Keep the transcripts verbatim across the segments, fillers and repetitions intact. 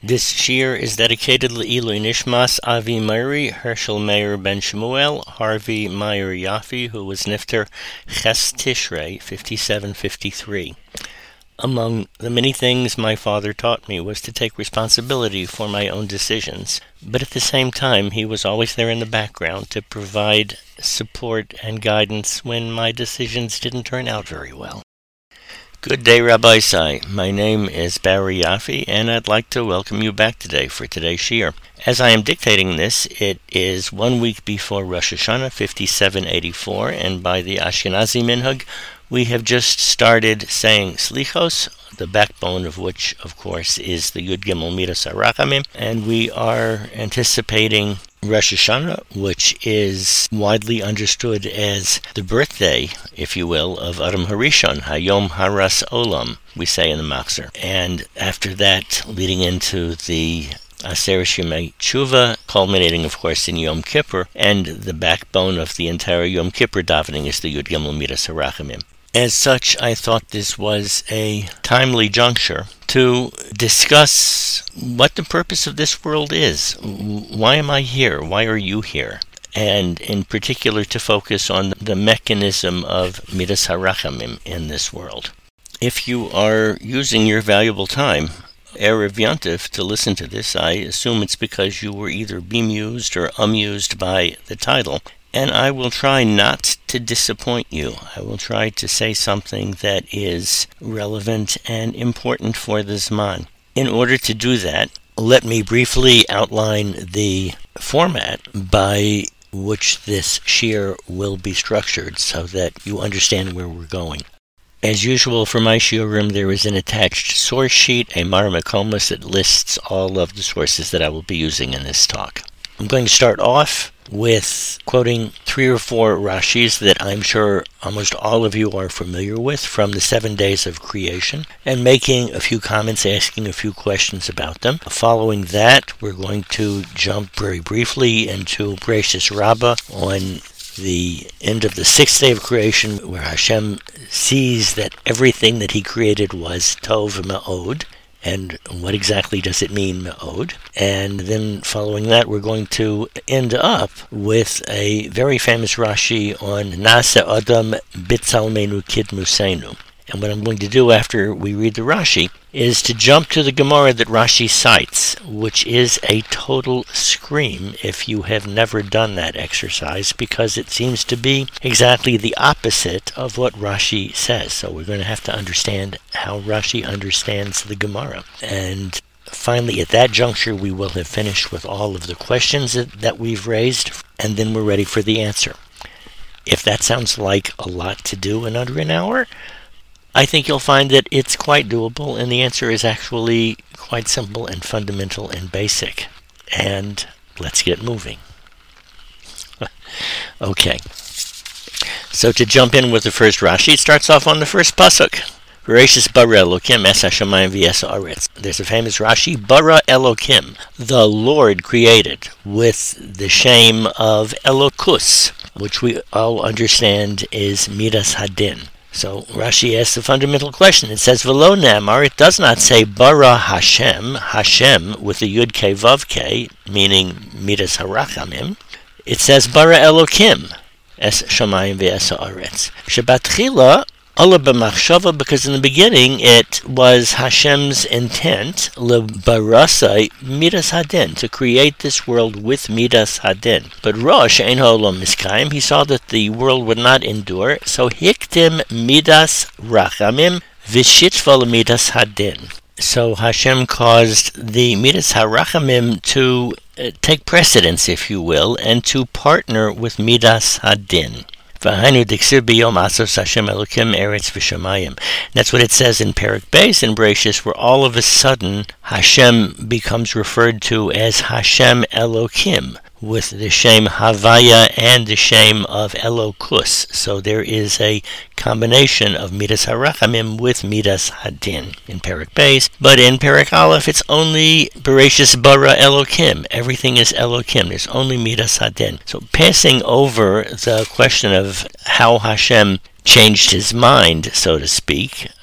This shiur is dedicated Le'ilui Nishmas Avi Meiri, Herschel Meir Ben Shemuel, Harvey Meir Yafi, who was Nifter Ches Tishrei, fifty-seven fifty-three. Among the many things my father taught me was to take responsibility for my own decisions, but at the same time he was always there in the background to provide support and guidance when my decisions didn't turn out very well. Good day, Rabbi Sai. My name is Barry Yafi, and I'd like to welcome you back today for today's shiur. As I am dictating this, it is one week before Rosh Hashanah, fifty-seven eighty-four, and by the Ashkenazi minhag, we have just started saying Slichos, the backbone of which, of course, is the Yud Gimel Midas HaRachamim, and we are anticipating Rosh Hashanah, which is widely understood as the birthday, if you will, of Adam Harishon, Hayom Haras Olam, we say in the Machzor. And after that, leading into the Aseret Yemei Tshuva, culminating, of course, in Yom Kippur, and the backbone of the entire Yom Kippur davening is the Yud Gimel Midas HaRachamim. As such, I thought this was a timely juncture to discuss what the purpose of this world is. Why am I here? Why are you here? And in particular to focus on the mechanism of Midas HaRachamim in this world. If you are using your valuable time, Erev Yontif, to listen to this, I assume it's because you were either bemused or amused by the title. And I will try not to disappoint you. I will try to say something that is relevant and important for the Zman. In order to do that, let me briefly outline the format by which this shiur will be structured so that you understand where we're going. As usual for my shiurim, there is an attached source sheet, a Maramakomas, that lists all of the sources that I will be using in this talk. I'm going to start off with quoting three or four Rashis that I'm sure almost all of you are familiar with from the seven days of creation, and making a few comments, asking a few questions about them. Following that, we're going to jump very briefly into Bereshis Rabbah on the end of the sixth day of creation, where Hashem sees that everything that he created was Tov Me'od. And what exactly does it mean, Me'od? And then following that, we're going to end up with a very famous Rashi on Nasa Adam Bitzalmenu Kidmusenu. And what I'm going to do after we read the Rashi is to jump to the Gemara that Rashi cites, which is a total scream if you have never done that exercise, because it seems to be exactly the opposite of what Rashi says. So we're going to have to understand how Rashi understands the Gemara. And finally, at that juncture, we will have finished with all of the questions that we've raised, and then we're ready for the answer. If that sounds like a lot to do in under an hour, I think you'll find that it's quite doable, and the answer is actually quite simple and fundamental and basic. And let's get moving. Okay. So to jump in with the first Rashi, it starts off on the first pasuk. Bereshis bara Elokim es hashamayim v'es haaretz. There's a famous Rashi, bara Elokim, the Lord created, with the shame of Elokus, which we all understand is Midas Hadin. So Rashi asks a fundamental question. It says, V'lo ne'amar, it does not say bara Hashem, Hashem with the Yud Kei Vav Kei, meaning Midas HaRachamim. It says bara Elokim, es shamayim v'es haaretz. Shebatchila, ala b'machshava, because in the beginning it was Hashem's intent, lebarasai Midas Hadin, to create this world with Midas Hadin. But Rosh ein ha'olam miskayim, he saw that the world would not endure, so hiktim Midas Rachamim v'shitva Midas Hadin. So Hashem caused the Midas HaRachamim to uh, take precedence, if you will, and to partner with Midas Hadin. That's what it says in Perek Beis in Bereshis, where all of a sudden Hashem becomes referred to as Hashem Elokim, with the shame Havaya and the shame of Elokus. So there is a combination of Midas HaRachamim with Midas Hadin in Perek Beis. But in Perek Aleph, it's only Bereshis bara Elokim. Everything is Elokim. There's only Midas Hadin. So passing over the question of how Hashem changed his mind, so to speak,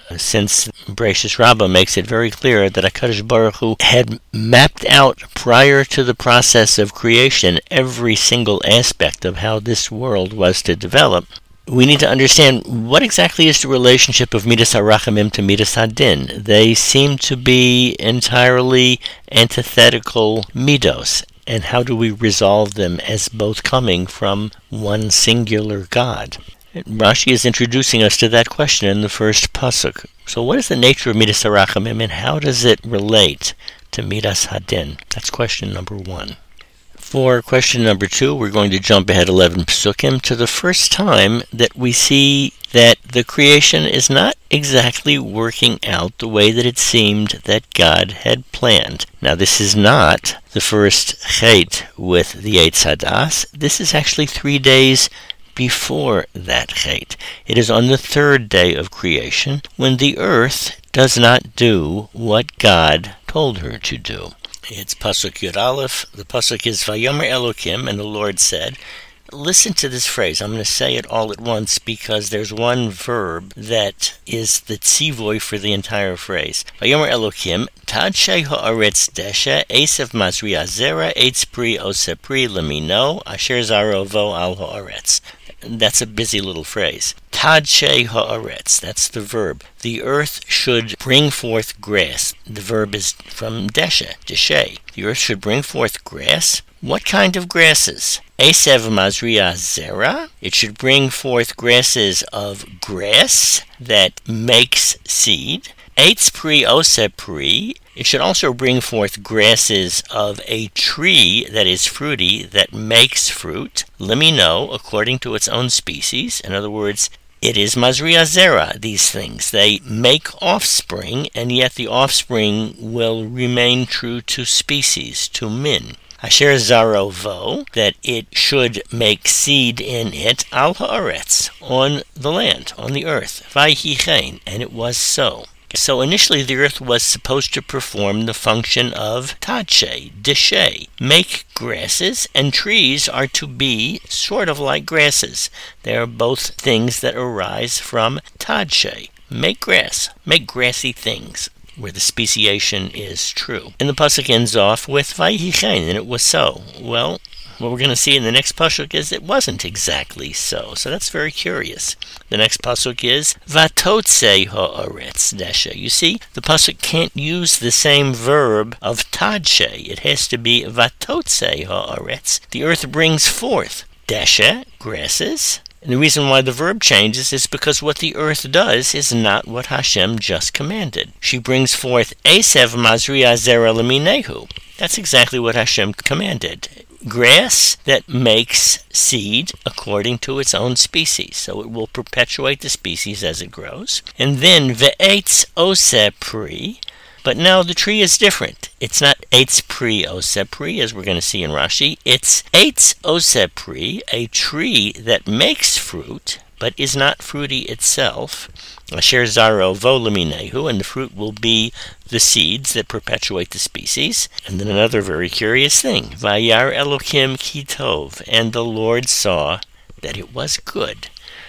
since Bereshis Rabbah makes it very clear that HaKadosh Baruch Hu had mapped out prior to the process of creation every single aspect of how this world was to develop, we need to understand what exactly is the relationship of Midas HaRachamim to Midas HaDin. They seem to be entirely antithetical midos, and how do we resolve them as both coming from one singular God? Rashi is introducing us to that question in the first pasuk. So what is the nature of Midas HaRachamim, and how does it relate to Midas HaDin? That's question number one. For question number two, we're going to jump ahead eleven psukim to the first time that we see that the creation is not exactly working out the way that it seemed that God had planned. Now, this is not the first chet with the Eitz Hadas. This is actually three days before that chet. It is on the third day of creation when the earth does not do what God told her to do. It's Pasuk Yud Aleph. The Pasuk is Vayomer Elokim, and the Lord said. Listen to this phrase. I'm going to say it all at once because there's one verb that is the tzivoy for the entire phrase. Vayomer Elokim, Tad Shei Ha'aretz Desha, Esav Mazri Azera, Eitz Pri Ose Pri Lemino, Asher Zaro Vo Al Ha'aretz. That's a busy little phrase. Tad Shei Ha'aretz, that's the verb. The earth should bring forth grass. The verb is from Desha, Deshe. The earth should bring forth grass. What kind of grasses? Esav Mazria Zera. It should bring forth grasses of grass that makes seed. Eitz Pri Ose Pri. It should also bring forth grasses of a tree that is fruity, that makes fruit. Lemino, according to its own species. In other words, it is Mazria Zera, these things. They make offspring, and yet the offspring will remain true to species, to min. Asher Zaro Vo, that it should make seed in it, al ha'aretz, on the land, on the earth. Vayhi chen, and it was so. So initially the earth was supposed to perform the function of tadshe, deshe, make grasses, and trees are to be sort of like grasses. They are both things that arise from tadshe, make grass, make grassy things, where the speciation is true. And the pasuk ends off with Vayhi chen, and it was so. Well, what we're going to see in the next pasuk is it wasn't exactly so. So that's very curious. The next pasuk is Vatotse ha'aretz desha. You see, the pasuk can't use the same verb of tadshe. It has to be Vatotse ha'aretz. The earth brings forth desha, grasses. And the reason why the verb changes is because what the earth does is not what Hashem just commanded. She brings forth Esav Mazria Zera Leminehu. That's exactly what Hashem commanded. Grass that makes seed according to its own species, so it will perpetuate the species as it grows. And then ve'etz ose pri, but now the tree is different. It's not eitz pri ose pri, as we're going to see in Rashi. It's eitz ose pri, a tree that makes fruit, but is not fruity itself. Asher zaro vo leminehu, and the fruit will be the seeds that perpetuate the species. And then another very curious thing, Vayar Elokim ki tov, and the Lord saw that it was good.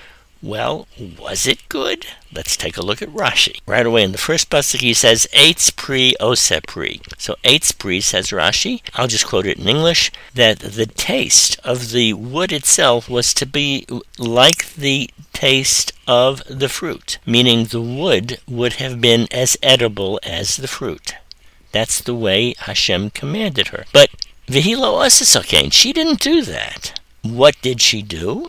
Well, was it good? Let's take a look at Rashi. Right away in the first pasuk he says, Eitz pri ose pri. So Eitz pri, says Rashi, I'll just quote it in English, that the taste of the wood itself was to be like the taste of the fruit, meaning the wood would have been as edible as the fruit. That's the way Hashem commanded her. But Vihilo Asasakein, she didn't do that. What did she do?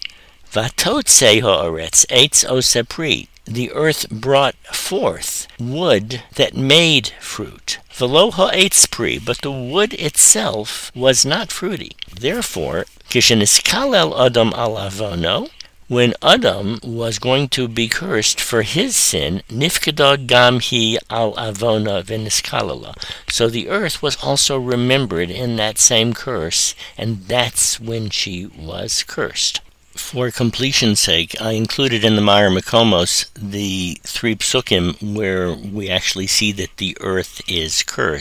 Vatotse ha'aretz eitz ose pri. The earth brought forth wood that made fruit. Velo ha'etz pri, but the wood itself was not fruity. Therefore, kisheniskalel Adam al avono, when Adam was going to be cursed for his sin, nifkada gam hi al avona v'niskalala. So the earth was also remembered in that same curse, and that's when she was cursed. For completion's sake, I included in the Meir Mekomos the three psukim where we actually see that the earth is cursed.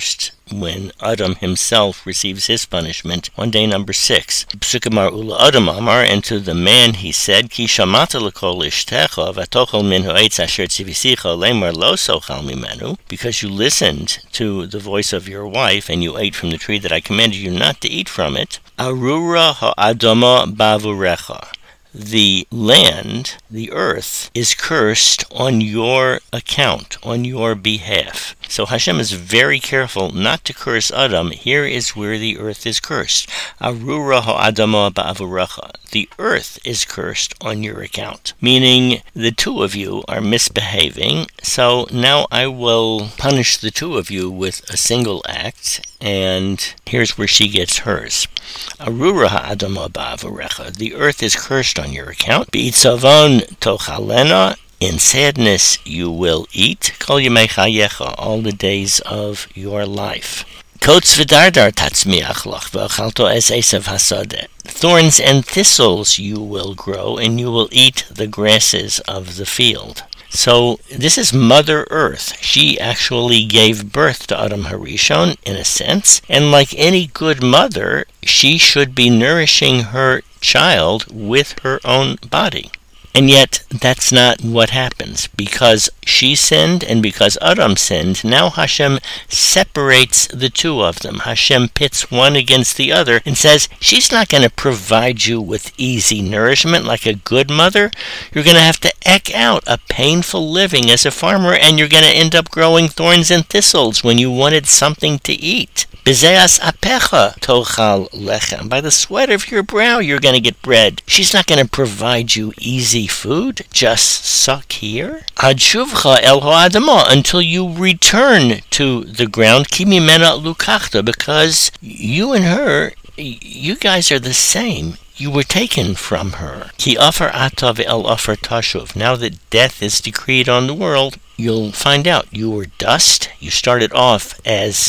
when Adam himself receives his punishment on day number six. Psukamar ula Adam amar, and to the man he said, Ki shamata l'kol ishtecha v'tochel min ha'etz asher tzivisicha lemar lo sochal mimenu, because you listened to the voice of your wife and you ate from the tree that I commanded you not to eat from it. Arura ha'adama bavurecha. The land, the earth, is cursed on your account, on your behalf. So Hashem is very careful not to curse Adam. Here is where the earth is cursed. Arura ha'adama ba'avurecha. The earth is cursed on your account. Meaning, the two of you are misbehaving, so now I will punish the two of you with a single act, and here's where she gets hers. Arura ha'adama ba'avurecha. The earth is cursed on your account. B'itzavon tochalena. In sadness you will eat, kol yemei chayecha, all the days of your life. Kotes v'dardar tatzmiach lach v'achalto es esav hasadeh. Thorns and thistles you will grow, and you will eat the grasses of the field. So this is Mother Earth. She actually gave birth to Adam Harishon, in a sense, and like any good mother, she should be nourishing her child with her own body. And yet, that's not what happens. Because she sinned and because Adam sinned, now Hashem separates the two of them. Hashem pits one against the other and says, she's not going to provide you with easy nourishment like a good mother. You're going to have to eke out a painful living as a farmer, and you're going to end up growing thorns and thistles when you wanted something to eat. Bezeas apecha tochal lechem. By the sweat of your brow, you're going to get bread. She's not going to provide you easy food. Just suck here. Ad shuvcha el ha'adama, until you return to the ground. Ki mimena lukachta, because you and her, you guys are the same. You were taken from her. Ki afar ata ve'el afar tashuv. Now that death is decreed on the world, you'll find out you were dust. You started off as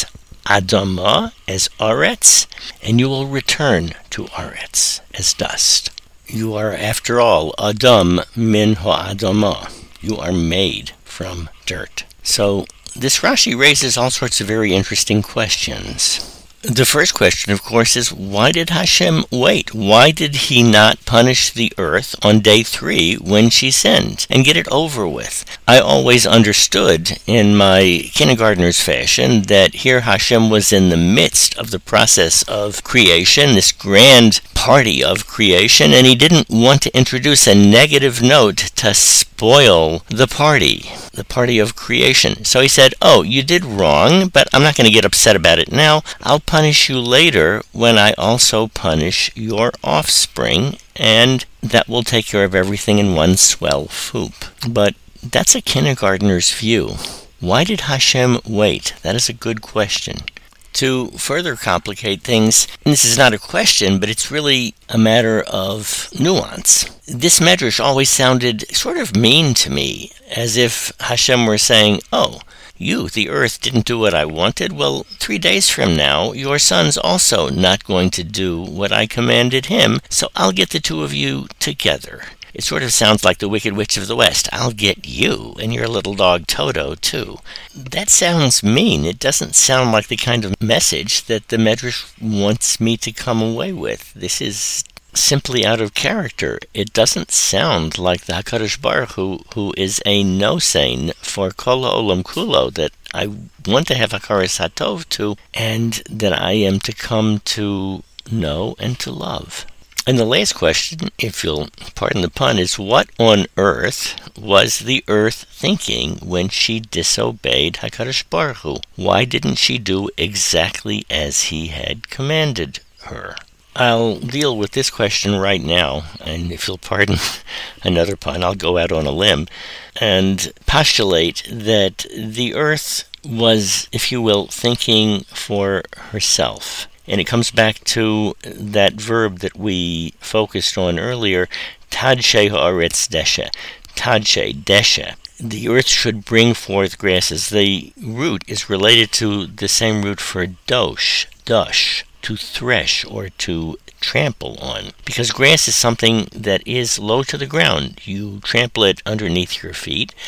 Adama, as Aretz, and you will return to Aretz, as dust. You are, after all, Adam min ha'adama. You are made from dirt. So this Rashi raises all sorts of very interesting questions. The first question, of course, is why did Hashem wait? Why did he not punish the earth on day three when she sinned and get it over with? I always understood in my kindergartner's fashion that here Hashem was in the midst of the process of creation, this grand party of creation, and he didn't want to introduce a negative note to spoil the party, the party of creation. So he said, oh, you did wrong, but I'm not going to get upset about it now. I'll punish you later when I also punish your offspring, and that will take care of everything in one swell swoop. But that's a kindergartner's view. Why did Hashem wait? That is a good question. To further complicate things, and this is not a question, but it's really a matter of nuance. This medrash always sounded sort of mean to me, as if Hashem were saying, oh, you, the earth, didn't do what I wanted. Well, three days from now, your son's also not going to do what I commanded him, so I'll get the two of you together. It sort of sounds like the Wicked Witch of the West. I'll get you and your little dog Toto, too. That sounds mean. It doesn't sound like the kind of message that the Medrash wants me to come away with. This is simply out of character. It doesn't sound like the HaKadosh Baruch Hu, who is a no-sain for Kol Ha'olam Kulo, that I want to have Hakaras HaTov to, and that I am to come to know and to love. And the last question, if you'll pardon the pun, is what on earth was the earth thinking when she disobeyed HaKadosh Baruch Hu? Why didn't she do exactly as he had commanded her? I'll deal with this question right now, and if you'll pardon another pun, I'll go out on a limb and postulate that the earth was, if you will, thinking for herself. And it comes back to that verb that we focused on earlier, Tadshe ha'aretz desha. Tadshe, desha. The earth should bring forth grasses. The root is related to the same root for dosh, dush, to thresh or to trample on. Because grass is something that is low to the ground. You trample it underneath your feet,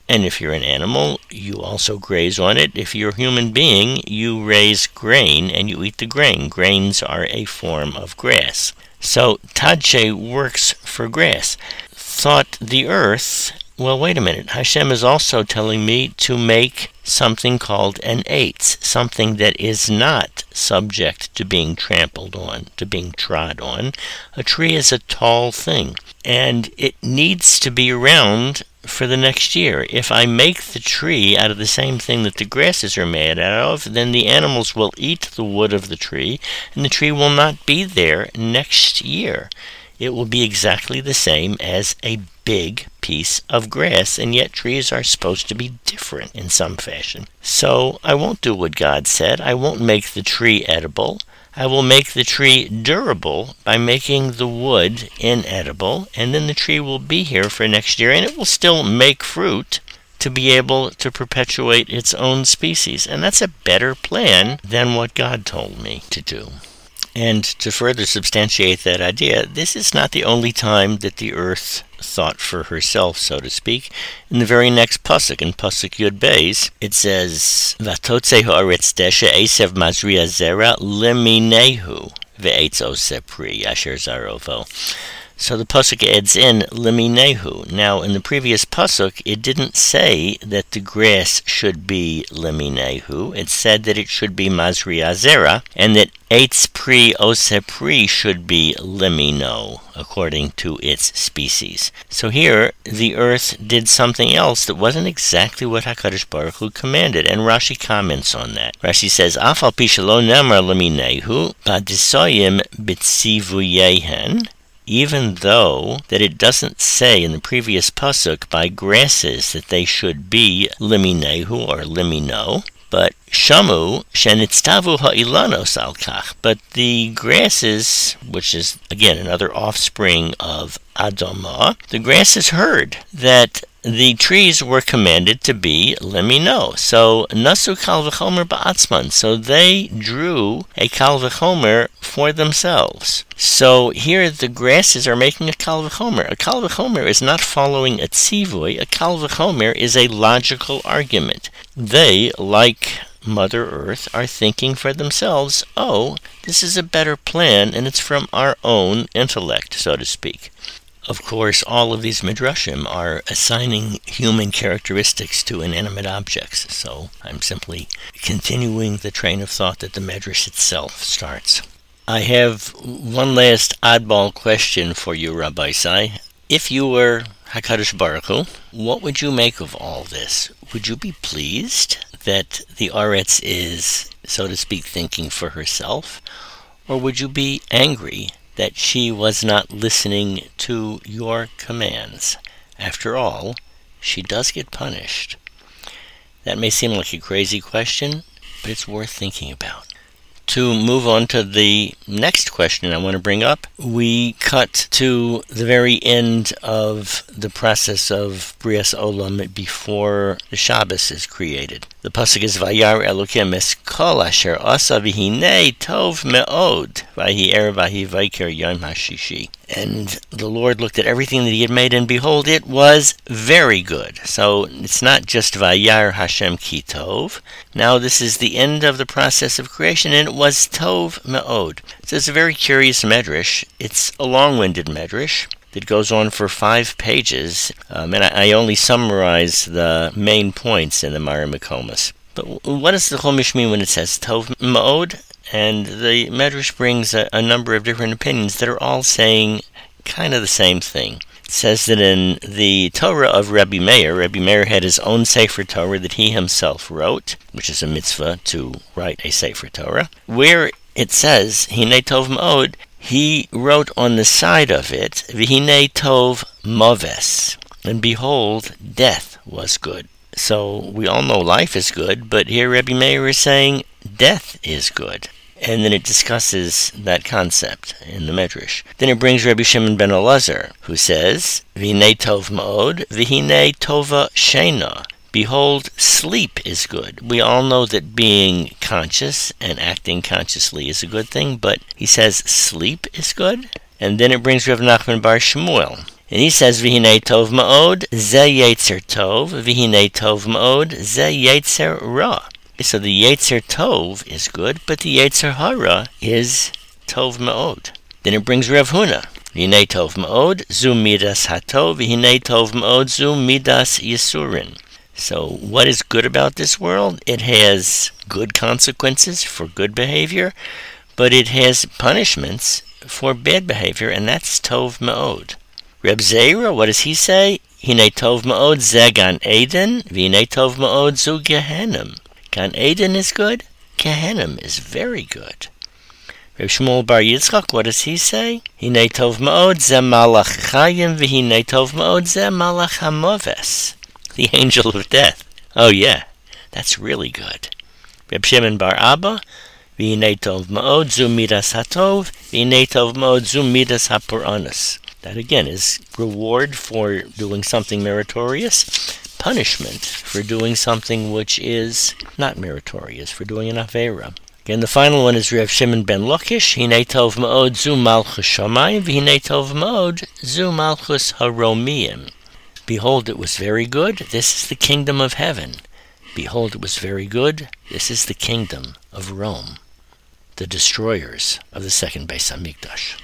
And if you're an animal, you also graze on it. If you're a human being, you raise grain and you eat the grain. Grains are a form of grass. So Tadshe works for grass. Thought the earth, well, wait a minute. Hashem is also telling me to make something called an eitz, something that is not subject to being trampled on, to being trod on. A tree is a tall thing, and it needs to be around for the next year. If I make the tree out of the same thing that the grasses are made out of, then the animals will eat the wood of the tree, and the tree will not be there next year. It will be exactly the same as a big piece of grass, and yet trees are supposed to be different in some fashion. So I won't do what God said. I won't make the tree edible. I will make the tree durable by making the wood inedible, and then the tree will be here for next year, and it will still make fruit to be able to perpetuate its own species. And that's a better plan than what God told me to do. And to further substantiate that idea, this is not the only time that the earth thought for herself, so to speak. In the very next pasuk, in pasuk Yud Beis, it says, "Vatotze ha'aretz desha esev mazria zera leminehu ve'etz ose pri asher zarovo." So the pasuk adds in leminehu. Now, in the previous pasuk, it didn't say that the grass should be leminehu. It said that it should be mazria zera, and that eitz pri ose pri should be lemino, according to its species. So here, the earth did something else that wasn't exactly what HaKadosh Baruch Hu commanded, and Rashi comments on that. Rashi says, "Af al pi shelo nemar leminehu, ba'disoyim b'tzivuyehen," even though that it doesn't say in the previous pasuk by grasses that they should be leminehu or lemino, but shamu shenitztavu ha'ilanos al kach. But the grasses, which is again another offspring of Adamah, the grasses heard that the trees were commanded to be lemino. So nasu kal v'chomer ba'atzman. So they drew a kal v'chomer for themselves. So here the grasses are making a kal v'chomer. A kal v'chomer is not following a tzivoy. A kal v'chomer is a logical argument. They, like Mother Earth, are thinking for themselves, oh, this is a better plan, and it's from our own intellect, so to speak. Of course, all of these midrashim are assigning human characteristics to inanimate objects, so I'm simply continuing the train of thought that the midrash itself starts. I have one last oddball question for you, Rabbi Isai. If you were HaKadosh Baruch Hu, what would you make of all this? Would you be pleased that the Aretz is, so to speak, thinking for herself? Or would you be angry that she was not listening to your commands? After all, she does get punished. That may seem like a crazy question, but it's worth thinking about. To move on to the next question I want to bring up, we cut to the very end of the process of Brias Olam before the Shabbos is created. The pasuk is Vayar Elokim es kol asher asa v'hinei tov me'od v'hi er v'hi vayker yom hashishi. And the Lord looked at everything that he had made, and behold, it was very good. So it's not just Vayar Hashem ki tov. Now this is the end of the process of creation, and it was tov me'od. So it's a very curious medrash. It's a long-winded medrash that goes on for five pages, um, and I, I only summarize the main points in the Mara Mekomas. But what does the Chumash mean when it says tov me'od? And the Medrash brings a, a number of different opinions that are all saying kind of the same thing. It says that in the Torah of Rabbi Meir, Rabbi Meir had his own Sefer Torah that he himself wrote, which is a mitzvah to write a Sefer Torah, where it says, Hinei tov me'od, he wrote on the side of it, V'hinei tov moves, and behold, death was good. So we all know life is good, but here Rabbi Meir is saying death is good. And then it discusses that concept in the Medrash. Then it brings Rabbi Shimon ben Elazar, who says, V'hinei tov ma'od, v'hinei tova sheina. Behold, sleep is good. We all know that being conscious and acting consciously is a good thing, but he says sleep is good. And then it brings Rav Nachman bar Shmuel, And he says, V'hinei tov ma'od, ze yetzer tov, v'hinei tov ma'od, ze yetzer ra. So the yetzer tov is good, but the yetzer hara is tov ma'od. Then it brings Rav Huna. V'hinei tov ma'od, zu midas hatov, v'hinei tov ma'od, zu midas yisurin. So what is good about this world? It has good consequences for good behavior, but it has punishments for bad behavior, and that's tov ma'od. Reb Zera, what does he say? Hinei tov ma'od ze Gan Eden, v'hinei tov ma'od zu Gehenim. Gan Eden is good, Gehenim is very good. Reb Shmuel Bar Yitzchak, what does he say? Hinei tov ma'od ze Malach Chayim, v'hinei tov ma'od ze Malach HaMoves. The angel of death. Oh yeah, that's really good. Reb Shimon Bar Abba, v'hinei tov ma'od zu midas hatov, v'hinei tov ma'od zu midas hapuranos. That again is reward for doing something meritorious, punishment for doing something which is not meritorious, for doing an avera. Again, the final one is Rav Shimon ben Lakish, Hinei tov ma'od zu malchus shamayim, v'hinei tov ma'od zu malchus haromiyim. Behold, it was very good, this is the kingdom of heaven. Behold, it was very good, this is the kingdom of Rome, the destroyers of the second Beis Hamikdash.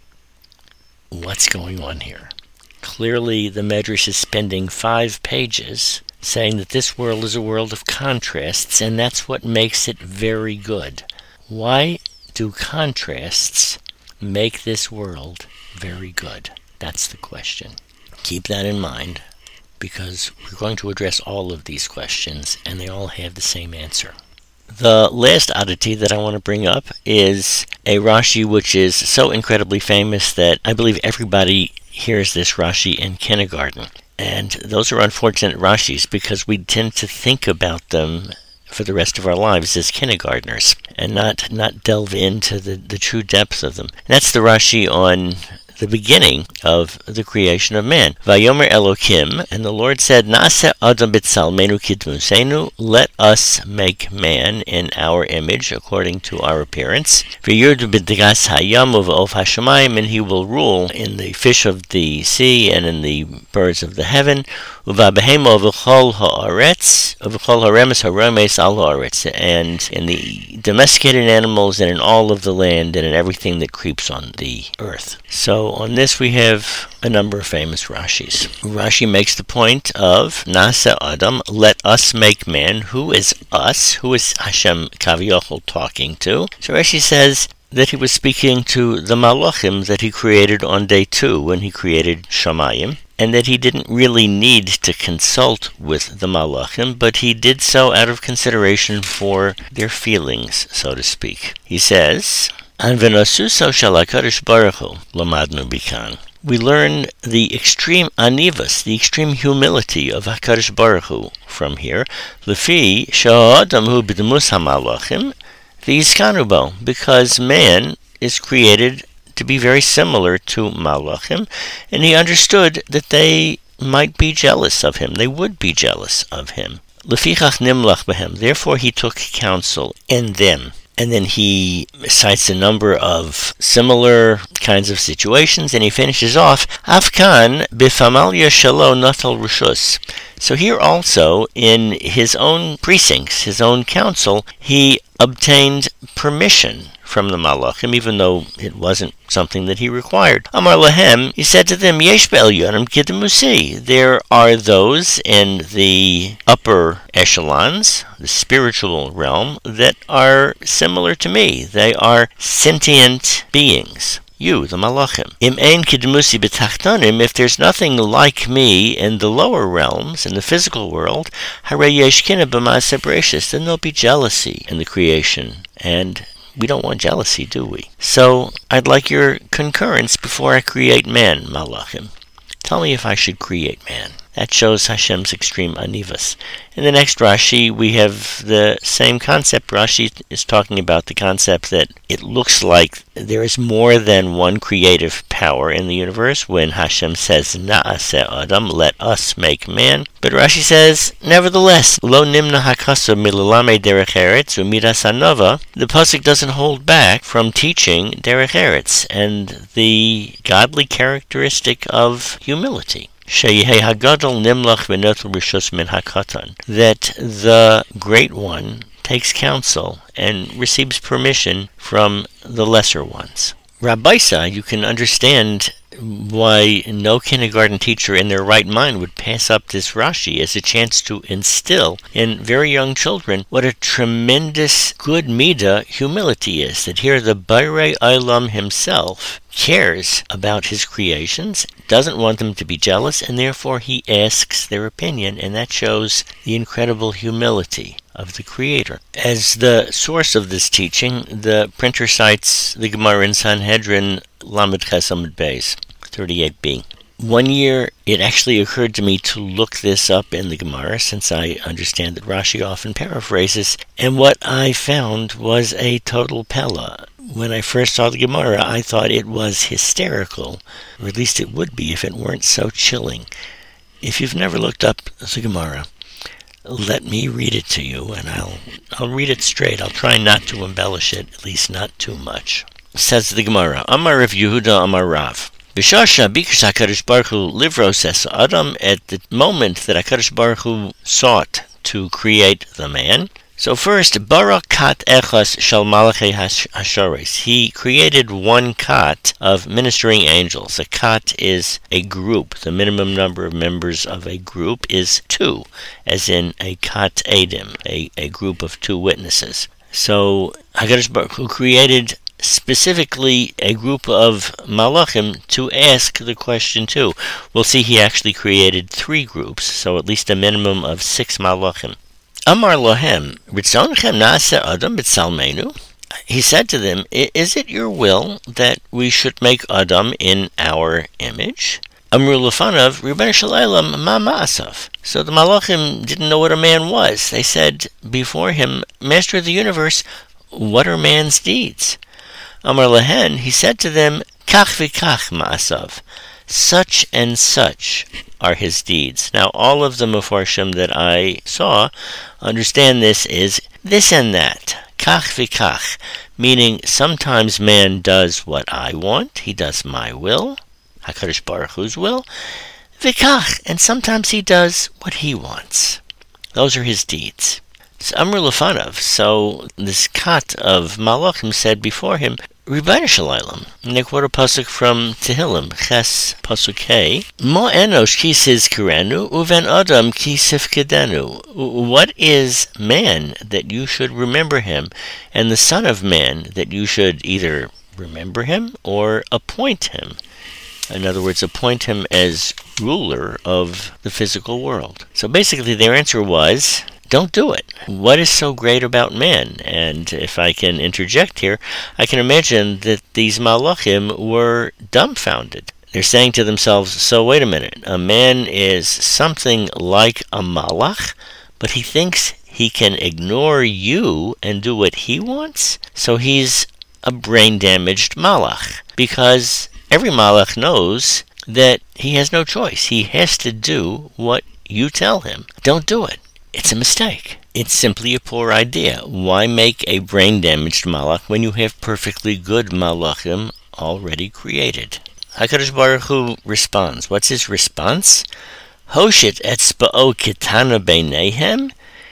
What's going on here? Clearly, the Medrash is spending five pages saying that this world is a world of contrasts, and that's what makes it very good. Why do contrasts make this world very good? That's the question. Keep that in mind, because we're going to address all of these questions, and they all have the same answer. The last oddity that I want to bring up is a Rashi which is so incredibly famous that I believe everybody hears this Rashi in kindergarten. And those are unfortunate Rashis because we tend to think about them for the rest of our lives as kindergartners and not, not delve into the, the true depth of them. And that's the Rashi on the beginning of the creation of man. Vayomer Elokim, and the Lord said, Na'aseh Adam b'tzalmenu kidmusenu, let us make man in our image, according to our appearance. V'yirdu b'digas hayam u'v'of hashamayim, and he will rule in the fish of the sea and in the birds of the heaven. U'v'abehemo v'chol ha'aretz, u'v'chol ha'remes ha'remes al ha'aretz, and in the domesticated animals and in all of the land and in everything that creeps on the earth. So on this we have a number of famous Rashis. Rashi makes the point of Na'aseh Adam, let us make man. Who is us? Who is Hashem Kaviyachol talking to? So Rashi says that he was speaking to the Malachim that he created on day two when he created Shamayim, and that he didn't really need to consult with the Malachim, but he did so out of consideration for their feelings, so to speak. He says, we learn the extreme anivas, the extreme humility of HaKadosh Baruch Hu from here. Lefi sha'adam hu b'demus hamalachim v'yiskanu bo, because man is created to be very similar to malachim, and he understood that they might be jealous of him. They would be jealous of him. Lefichach nimlach behem. Therefore, he took counsel in them. And then he cites a number of similar kinds of situations, and he finishes off, Afkan b'famalia shelo natal rishus. So here also, in his own precincts, his own council, he obtained permission from the Malachim, even though it wasn't something that he required. Amar lahem, he said to them, Yesh be'elyonim k'demusi. There are those in the upper echelons, the spiritual realm, that are similar to me. They are sentient beings. You, the Malachim. Im ein k'demusi b'tachtanim, if there's nothing like me in the lower realms, in the physical world, harei yesh kina b'ma'aseh bereshis, then there'll be jealousy in the creation, and we don't want jealousy, do we? So, I'd like your concurrence before I create man, Malachim. Tell me if I should create man. That shows Hashem's extreme anivus. In the next Rashi, we have the same concept. Rashi is talking about the concept that it looks like there is more than one creative power in the universe when Hashem says, Na'aseh Adam, let us make man. But Rashi says, nevertheless, Lo nimna hakasa milalame derech eretz umidas hanova, the pasuk doesn't hold back from teaching derech eretz and the godly characteristic of humility. That the Great One takes counsel and receives permission from the lesser ones. Rabbaisa, you can understand why no kindergarten teacher in their right mind would pass up this Rashi as a chance to instill in very young children what a tremendous good midah humility is. That here the Borei Olam himself cares about his creations, doesn't want them to be jealous, and therefore he asks their opinion, and that shows the incredible humility of the Creator. As the source of this teaching, the printer cites the Gemara in Sanhedrin Lamed Ches Amud Beis, thirty-eight b. One year, it actually occurred to me to look this up in the Gemara, since I understand that Rashi often paraphrases, and what I found was a total pella. When I first saw the Gemara, I thought it was hysterical, or at least it would be if it weren't so chilling. If you've never looked up the Gemara, let me read it to you, and I'll I'll read it straight. I'll try not to embellish it, at least not too much. Says the Gemara, Amar Rav Yehuda Amar Rav. B'shasha bikush HaKadosh Baruch Hu livros es Adam, at the moment that HaKadosh Baruch Hu sought to create the man. So first, bara kat echas shal malachei hashores. He created one kat of ministering angels. A kat is a group. The minimum number of members of a group is two, as in a kat edim, a, a group of two witnesses. So HaKadosh Baruch Hu created specifically a group of malachim to ask the question to. We'll see he actually created three groups, so at least a minimum of six malachim. Amar lohem, Ritzonchem naaseh Adam b'tzalmenu. He said to them, is it your will that we should make Adam in our image? Amru lefanav, Ribbono shel olam, ma ma'asav. So the malachim didn't know what a man was. They said before him, Master of the universe, what are man's deeds? Amar lehen, he said to them, Kach v'kach ma'asav, such and such are his deeds. Now, all of the Mefarshim that I saw understand this is this and that. Kach v'kach, meaning sometimes man does what I want, he does my will, HaKadosh Baruch Hu's will, v'kach, and sometimes he does what he wants. Those are his deeds. So Amr Lefanav, so this kat of Malachim said before him, Ribbono shel olam. And they quote a pasuk from Tehillim, Ches pasuk Hey, Mo enosh ki sizkerenu, uven adam ki sifkedenu. What is man that you should remember him, and the son of man that you should either remember him or appoint him? In other words, appoint him as ruler of the physical world. So basically their answer was, don't do it. What is so great about man? And if I can interject here, I can imagine that these malachim were dumbfounded. They're saying to themselves, so wait a minute, a man is something like a malach, but he thinks he can ignore you and do what he wants? So he's a brain-damaged malach, because every malach knows that he has no choice. He has to do what you tell him. Don't do it. It's a mistake. It's simply a poor idea. Why make a brain-damaged malach when you have perfectly good malachim already created? HaKadosh Baruch Hu responds. What's his response? Hoshit etzba'o kitana beinehem.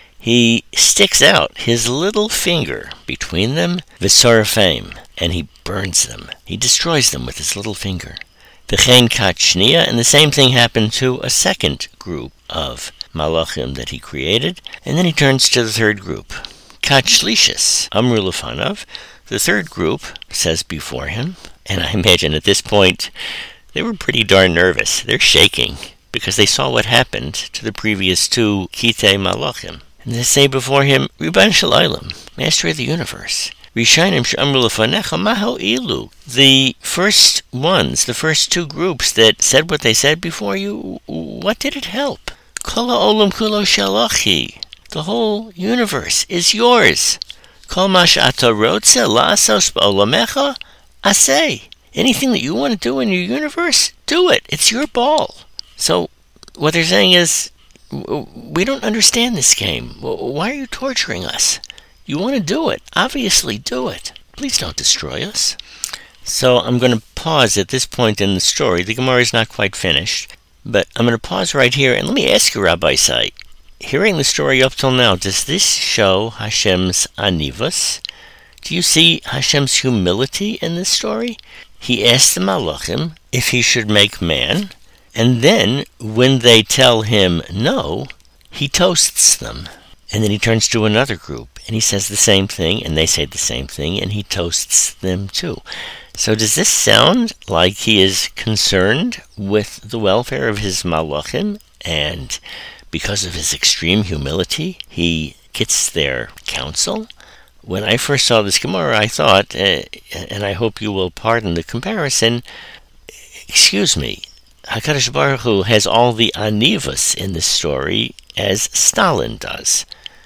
He sticks out his little finger between them, v'sorafim, and he burns them. He destroys them with his little finger. V'chein kat shniya, and the same thing happened to a second group of malachim that he created, and then he turns to the third group. Kat shlishis, Amru lefanav. The third group says before him, and I imagine at this point they were pretty darn nervous. They're shaking because they saw what happened to the previous two kitei malachim. And they say before him, Ribbono shel olam, Master of the universe, Rishayim she'amru lefanecha ma ho'ilu. The first ones, the first two groups that said what they said before you, what did it help? Kol ha'olam kulo shelachi. The whole universe is yours. Kol ma she'ata rotze la'asos ba'olamecha aseh. Anything that you want to do in your universe, do it. It's your ball. So what they're saying is, we don't understand this game. Why are you torturing us? You want to do it. Obviously do it. Please don't destroy us. So I'm going to pause at this point in the story. The Gemara is not quite finished. But I'm going to pause right here. And let me ask you, Rabbi Say, hearing the story up till now, does this show Hashem's anivus? Do you see Hashem's humility in this story? He asked the Malachim if he should make man, and then, when they tell him no, he toasts them. And then he turns to another group, and he says the same thing, and they say the same thing, and he toasts them too. So does this sound like he is concerned with the welfare of his Malachim, and because of his extreme humility, he gets their counsel? When I first saw this Gemara, I thought, uh, and I hope you will pardon the comparison, excuse me, HaKadosh Baruch Hu has all the anivus in this story as Stalin does.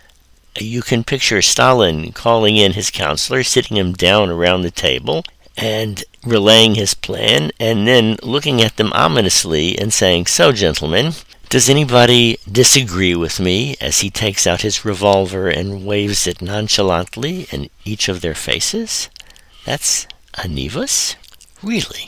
You can picture Stalin calling in his counselor, sitting him down around the table, and relaying his plan, and then looking at them ominously and saying, "So, gentlemen, does anybody disagree with me?" as he takes out his revolver and waves it nonchalantly in each of their faces? That's anivus? Really?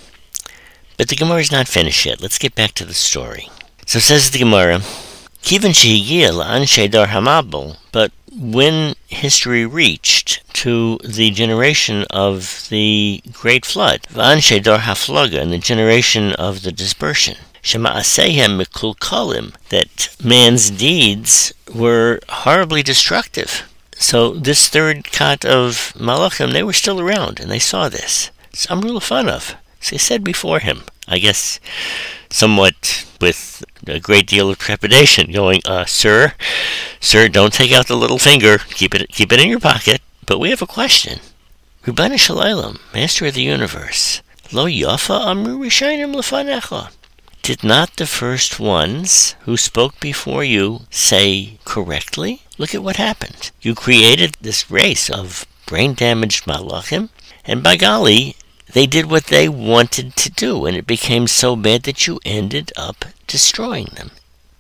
But the Gemara is not finished yet. Let's get back to the story. So says the Gemara, Kivan shehigia la'anshe dar hamabel, but when history reached to the generation of the Great Flood, v'anshe dar haflaga, and the generation of the dispersion, shema'asehem mikulkalim, that man's deeds were horribly destructive. So this third cut of Malachim, they were still around, and they saw this. So Amru Lefanov. So he said before him, I guess somewhat with a great deal of trepidation, going, uh, Sir, sir, don't take out the little finger, keep it keep it in your pocket, but we have a question. Ribbana Shalom, Master of the Universe, Lo Yafa Amru Rishayim Lefanecha. Did not the first ones who spoke before you say correctly? Look at what happened. You created this race of brain-damaged Malachim, and by golly, they did what they wanted to do, and it became so bad that you ended up destroying them.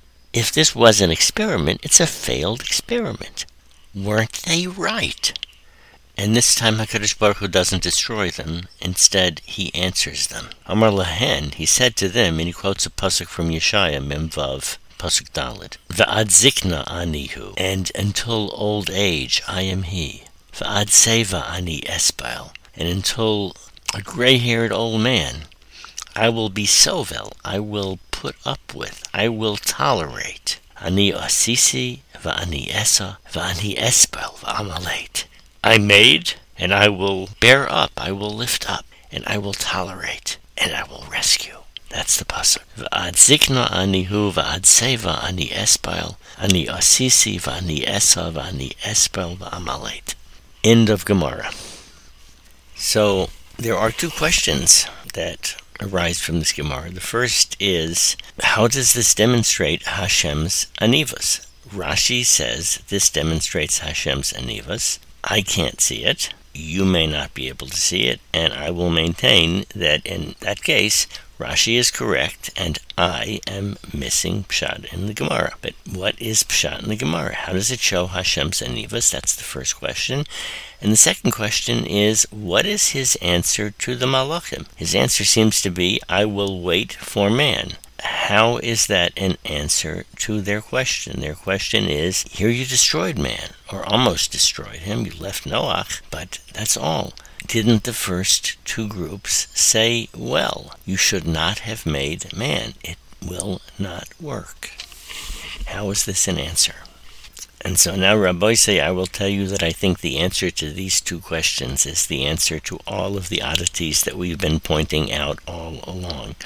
If this was an experiment, it's a failed experiment. Weren't they right? And this time HaKadosh Baruch Hu doesn't destroy them. Instead, he answers them. Amar Lahen, he said to them, and he quotes a pasuk from Yeshaya, Mem Vav, pasuk Daled, V'ad zikna anihu, and until old age I am he. V'ad seva ani esbail, and until a gray-haired old man, I will be sovel, I will put up with, I will tolerate. Ani asisi, v'ani esa, v'ani espel, v'amaleit. I made, and I will bear up, I will lift up, and I will tolerate, and I will rescue. That's the pasuk. V'ad zikna anihu, v'ad seva ani espel, ani asisi, v'ani esa, v'ani espel, v'amaleit. End of Gemara. So, there are two questions that arise from this Gemara. The first is, how does this demonstrate Hashem's anivus? Rashi says this demonstrates Hashem's anivus. I can't see it. You may not be able to see it, and I will maintain that in that case, Rashi is correct, and I am missing Pshat in the Gemara. But what is Pshat in the Gemara? How does it show Hashem's anivus? That's the first question. And the second question is, what is his answer to the Malachim? His answer seems to be, I will wait for man. How is that an answer to their question? Their question is, here you destroyed man, or almost destroyed him. You left Noach, but that's all. Didn't the first two groups say, well, you should not have made man. It will not work. How is this an answer? And so now, Rabbi say, I will tell you that I think the answer to these two questions is the answer to all of the oddities that we've been pointing out all along.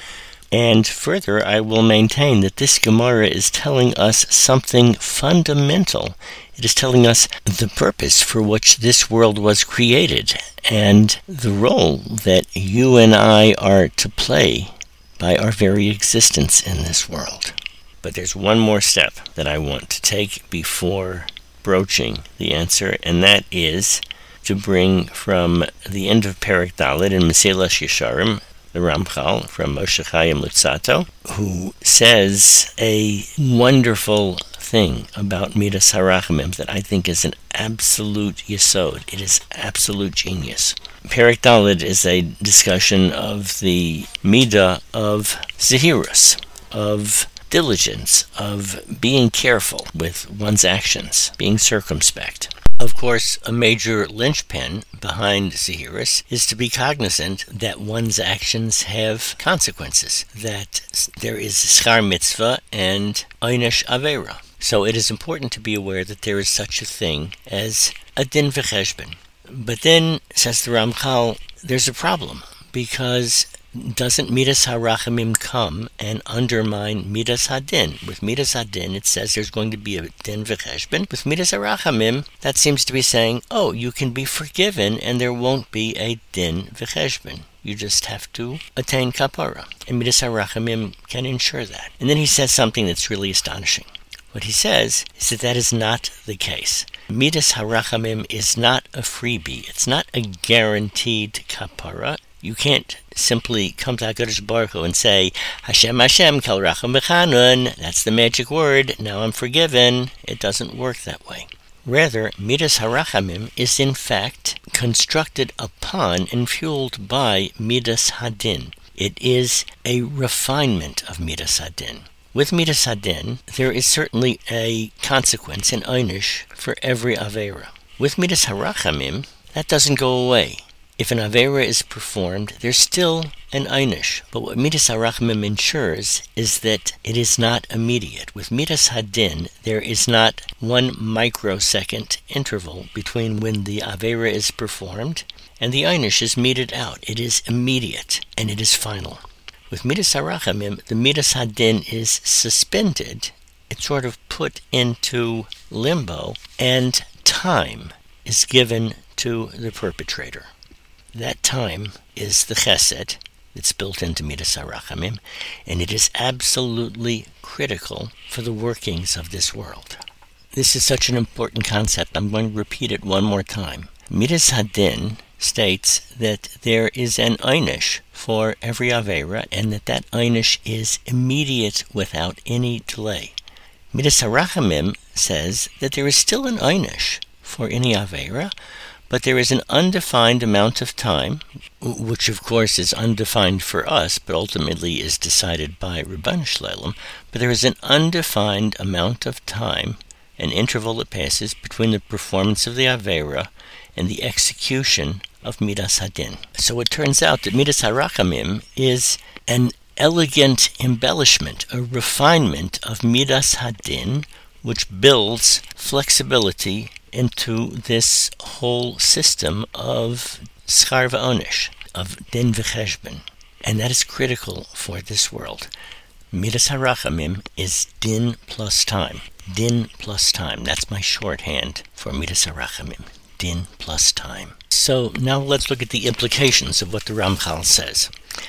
And further, I will maintain that this Gemara is telling us something fundamental. It is telling us the purpose for which this world was created and the role that you and I are to play by our very existence in this world. But there's one more step that I want to take before broaching the answer, and that is to bring from the end of Perek Dalet in Mesilas Yesharim, the Ramchal from Moshe Chaim Luzzatto, who says a wonderful thing about Midas HaRachamim that I think is an absolute yesod. It is absolute genius. Perek Dalet is a discussion of the midah of zehirus, of diligence, of being careful with one's actions, being circumspect. Of course, a major linchpin behind zehirus is to be cognizant that one's actions have consequences, that there is schar mitzvah and oynesh avera. So it is important to be aware that there is such a thing as a din v'cheshbon. But then, says the Ramchal, there's a problem, because doesn't Midas HaRachamim come and undermine Midas HaDin? With Midas HaDin, it says there's going to be a din v'cheshbon. With Midas HaRachamim, that seems to be saying, oh, you can be forgiven and there won't be a din v'cheshbon. You just have to attain kapara. And Midas HaRachamim can ensure that. And then he says something that's really astonishing. What he says is that that is not the case. Midas HaRachamim is not a freebie. It's not a guaranteed kapara. You can't simply come to HaKadosh Baruch Hu and say, Hashem, Hashem, Kal Racham B'Chanun, that's the magic word, now I'm forgiven. It doesn't work that way. Rather, Midas HaRachamim is in fact constructed upon and fueled by Midas HaDin. It is a refinement of Midas HaDin. With Midas HaDin, there is certainly a consequence, an oynish, for every avera. With Midas HaRachamim, that doesn't go away. If an avera is performed, there's still an oynish. But what Midas HaRachamim ensures is that it is not immediate. With Midas HaDin, there is not one microsecond interval between when the avera is performed and the oynish is meted out. It is immediate and it is final. With Midas HaRachamim, the Midas HaDin is suspended. It's sort of put into limbo, and time is given to the perpetrator. That time is the chesed that's built into Midas HaRachamim, and it is absolutely critical for the workings of this world. This is such an important concept. I'm going to repeat it one more time. Midas HaDin states that there is an oynish for every avera, and that that oynish is immediate without any delay. Midas HaRachamim says that there is still an oynish for any avera, but there is an undefined amount of time, which of course is undefined for us, but ultimately is decided by Ribbono Shel Olam. But there is an undefined amount of time, an interval that passes between the performance of the avera and the execution of Midas HaDin. So it turns out that Midas HaRachamim is an elegant embellishment, a refinement of Midas HaDin, which builds flexibility into this whole system of schar v'onish, of din v'cheshbon. And that is critical for this world. Midas HaRachamim is din plus time. Din plus time. That's my shorthand for Midas HaRachamim. Din plus time. So now let's look at the implications of what the Ramchal says.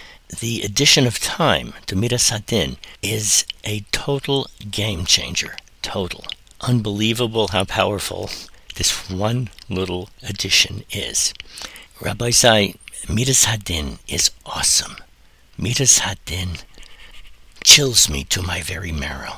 The addition of time to Midas HaDin is a total game changer. Total. Unbelievable how powerful this one little addition is. Rabbi say, Midas HaDin is awesome. Midas HaDin chills me to my very marrow.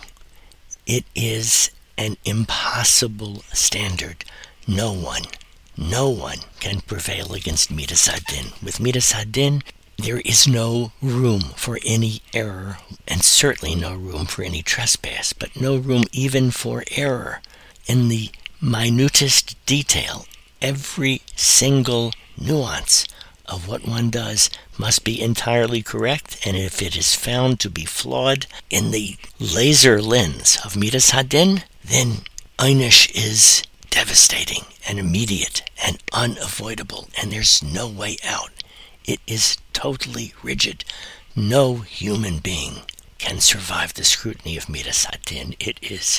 It is an impossible standard. No one, no one can prevail against Midas HaDin. With Midas HaDin, there is no room for any error, and certainly no room for any trespass, but no room even for error. In the minutest detail, every single nuance of what one does must be entirely correct, and if it is found to be flawed in the laser lens of Midas HaDin, then oynish is devastating and immediate and unavoidable, and there's no way out. It is totally rigid, No human being can survive the scrutiny of Midas Hadin. It is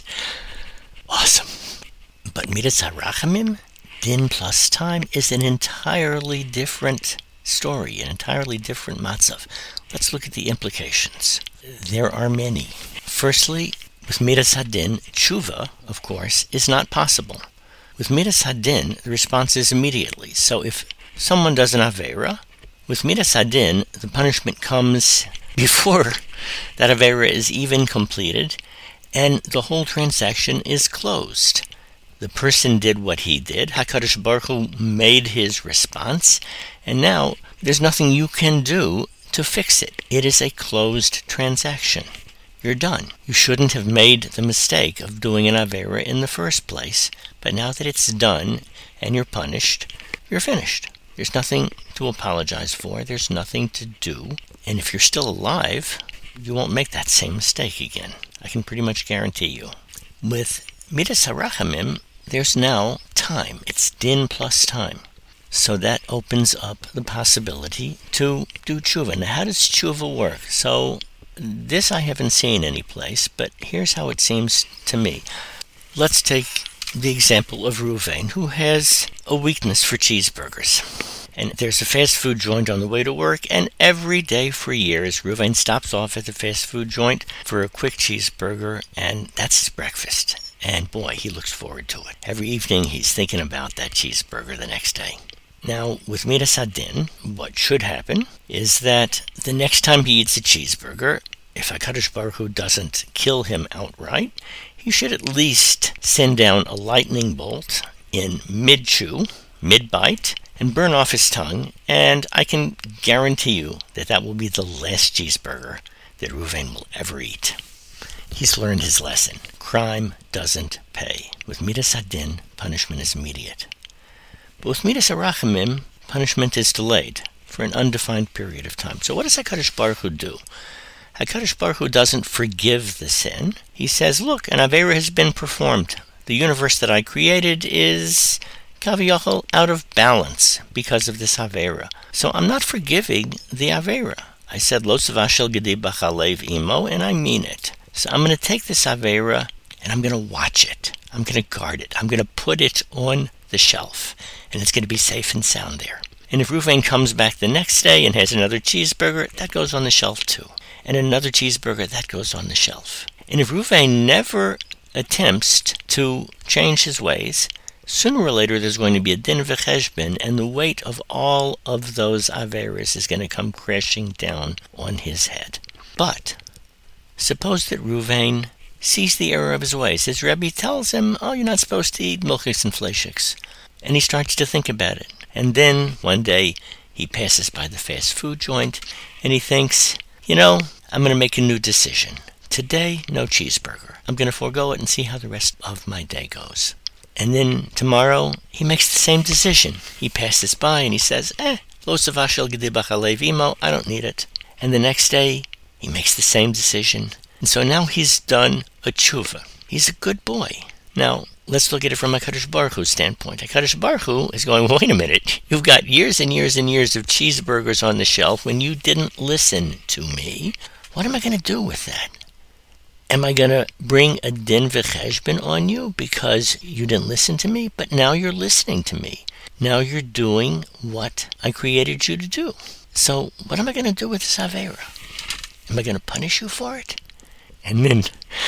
awesome. But Midas HaRachamim, din plus time, is an entirely different story, an entirely different matzav. Let's look at the implications. There are many. Firstly, with Midas Hadin, tshuva, of course, is not possible. With Midas Hadin, the response is immediately. So if someone does an Aveira, with Midas Hadin, the punishment comes before that Aveira is even completed, and the whole transaction is closed. The person did what he did. HaKadosh Baruch Hu made his response, and now there's nothing you can do to fix it. It is a closed transaction. You're done. You shouldn't have made the mistake of doing an Aveira in the first place, but now that it's done and you're punished, you're finished. There's nothing to apologize for. There's nothing to do. And if you're still alive, you won't make that same mistake again. I can pretty much guarantee you. With Midas HaRachamim, there's now time. It's din plus time. So that opens up the possibility to do tshuva. Now, how does tshuva work? So this I haven't seen any place, but here's how it seems to me. Let's take the example of Ruvain, who has a weakness for cheeseburgers. And there's a fast food joint on the way to work, and every day for years, Ruvain stops off at the fast food joint for a quick cheeseburger, and that's his breakfast. And boy, he looks forward to it. Every evening, he's thinking about that cheeseburger the next day. Now, with Midas Hadin, what should happen is that the next time he eats a cheeseburger, if HaKadosh Baruch Hu doesn't kill him outright, he should at least send down a lightning bolt in mid-chew, mid-bite, and burn off his tongue, and I can guarantee you that that will be the last cheeseburger that Ruvain will ever eat. He's learned his lesson. Crime doesn't pay. With Midas Hadin, punishment is immediate. But with Midas HaRachamim, punishment is delayed for an undefined period of time. So what does HaKadosh Baruch Hu do? HaKadosh Baruch Hu doesn't forgive the sin. He says, look, an Aveira has been performed. The universe that I created is Kaviyachol out of balance because of this Aveira. So I'm not forgiving the Aveira. I said, Lo savashel gedi b'chalev imo, and I mean it. So I'm going to take this Aveira and I'm going to watch it. I'm going to guard it. I'm going to put it on the shelf, and it's going to be safe and sound there. And if Ruvain comes back the next day and has another cheeseburger, that goes on the shelf too. And another cheeseburger, that goes on the shelf. And if Ruvain never attempts to change his ways, sooner or later there's going to be a din v'cheshbon, and the weight of all of those averas is going to come crashing down on his head. But suppose that Ruvain sees the error of his ways. His Rebbe tells him, oh, you're not supposed to eat milchiks and fleishiks. And he starts to think about it. And then one day he passes by the fast food joint and he thinks, you know, I'm going to make a new decision. Today, no cheeseburger. I'm going to forego it and see how the rest of my day goes. And then tomorrow, he makes the same decision. He passes by and he says, eh, lo savashel gedi b'chalev imo, I don't need it. And the next day, he makes the same decision. And so now he's done a tshuva. He's a good boy. Now, let's look at it from HaKadosh Baruch Hu's standpoint. HaKadosh Baruch Hu is going, wait a minute, you've got years and years and years of cheeseburgers on the shelf when you didn't listen to me. What am I going to do with that? Am I going to bring a din v'cheshbon on you because you didn't listen to me? But now you're listening to me. Now you're doing what I created you to do. So what am I going to do with this Aveira? Am I going to punish you for it? And then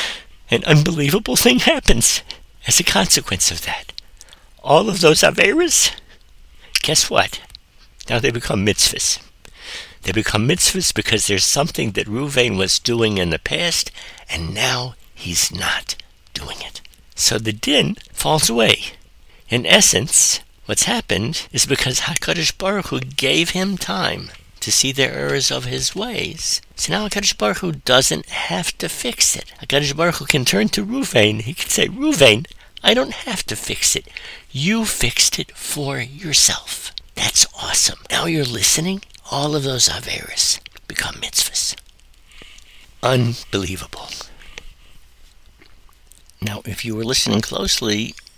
an unbelievable thing happens as a consequence of that. All of those Averas, guess what? Now they become mitzvahs. They become mitzvahs because there's something that Ruvain was doing in the past, and now he's not doing it. So the din falls away. In essence, what's happened is because HaKadosh Baruch Hu gave him time to see the errors of his ways. So now HaKadosh Baruch Hu doesn't have to fix it. HaKadosh Baruch Hu can turn to Ruvain. He can say, Ruvain, I don't have to fix it. You fixed it for yourself. That's awesome. Now you're listening. All of those averas become mitzvahs. Unbelievable. Now, if you were listening closely,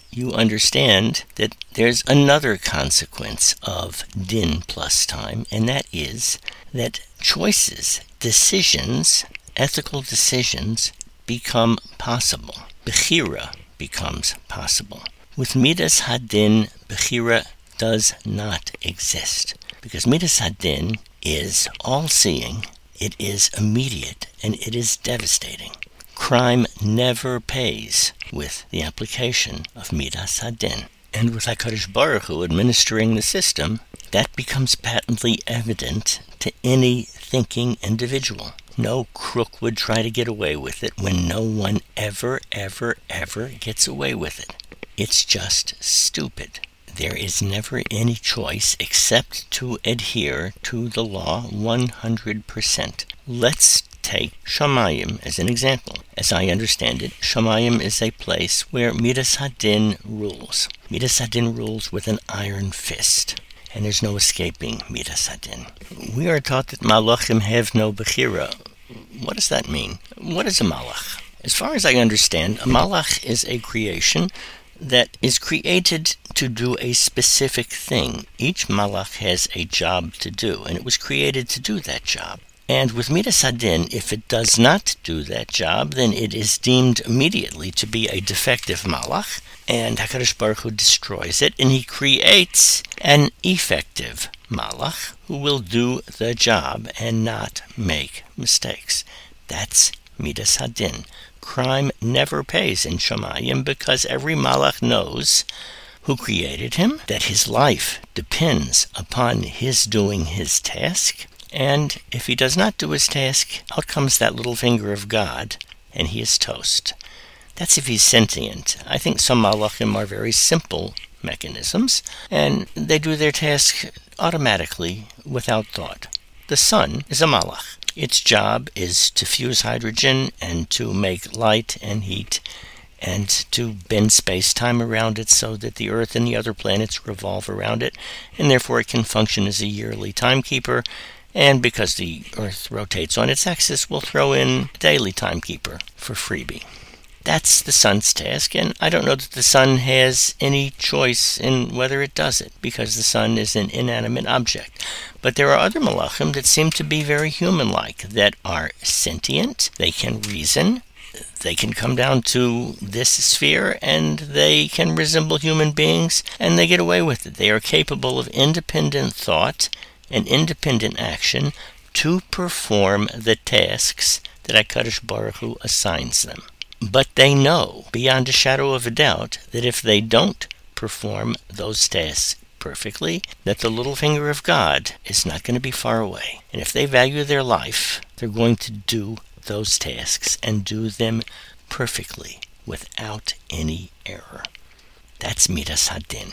you understand that there's another consequence of din plus time, and that is that choices, decisions, ethical decisions become possible. Bechira becomes possible. With Midas Hadin, Bechira does not exist, because Midas Hadin is all-seeing, it is immediate, and it is devastating. Crime never pays with the application of Midas Hadin. And with HaKadosh Baruch Hu administering the system, that becomes patently evident to any thinking individual. No crook would try to get away with it when no one ever, ever, ever gets away with it. It's just stupid. There is never any choice except to adhere to the law one hundred percent. Let's take Shamayim as an example. As I understand it, Shamayim is a place where Midas Hadin rules. Midas Hadin rules with an iron fist, and there's no escaping Midas Hadin. We are taught that Malachim have no Bechira. What does that mean? What is a Malach? As far as I understand, a Malach is a creation that is created to do a specific thing. Each Malach has a job to do, and it was created to do that job. And with Midas Hadin, if it does not do that job, then it is deemed immediately to be a defective Malach, and HaKadosh Baruch Hu destroys it, and he creates an effective Malach who will do the job and not make mistakes. That's Midas Hadin. Crime never pays in Shamayim because every Malach knows who created him, that his life depends upon his doing his task, and if he does not do his task, out comes that little finger of God, and he is toast. That's if he's sentient. I think some Malachim are very simple mechanisms, and they do their task automatically without thought. The sun is a Malach. Its job is to fuse hydrogen and to make light and heat and to bend space-time around it so that the Earth and the other planets revolve around it, and therefore it can function as a yearly timekeeper. And because the Earth rotates on its axis, we'll throw in daily timekeeper for freebie. That's the sun's task, and I don't know that the sun has any choice in whether it does it, because the sun is an inanimate object. But there are other malachim that seem to be very human-like, that are sentient, they can reason, they can come down to this sphere, and they can resemble human beings, and they get away with it. They are capable of independent thought and independent action to perform the tasks that HaKadosh Baruch Hu assigns them. But they know, beyond a shadow of a doubt, that if they don't perform those tasks perfectly, that the little finger of God is not going to be far away. And if they value their life, they're going to do those tasks and do them perfectly, without any error. That's Midas Hadin.